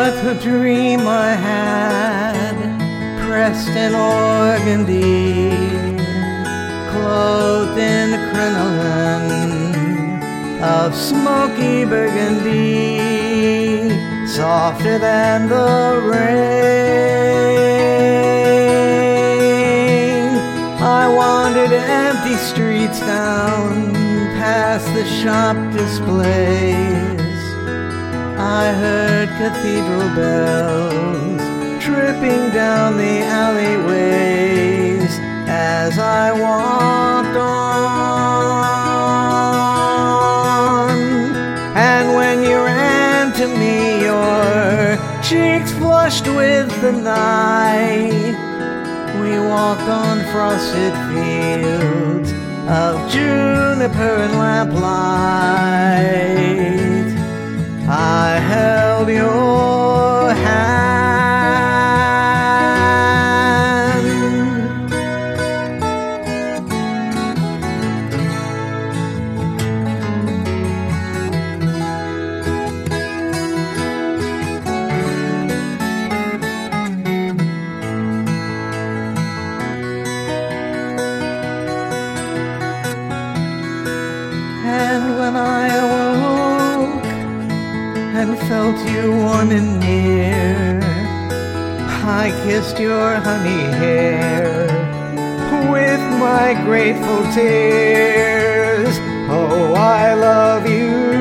What a dream I had, pressed in organdy, clothed in crinoline of smoky burgundy, softer than the rain. I wandered empty streets down past the shop displays. I heard cathedral bells tripping down the alleyways as I walked on. And when you ran to me, your cheeks flushed with the night, we walked on frosted fields of juniper and lamplight. I held your hand, and when I awoke and felt you warm and near, I kissed your honey hair with my grateful tears. Oh, I love you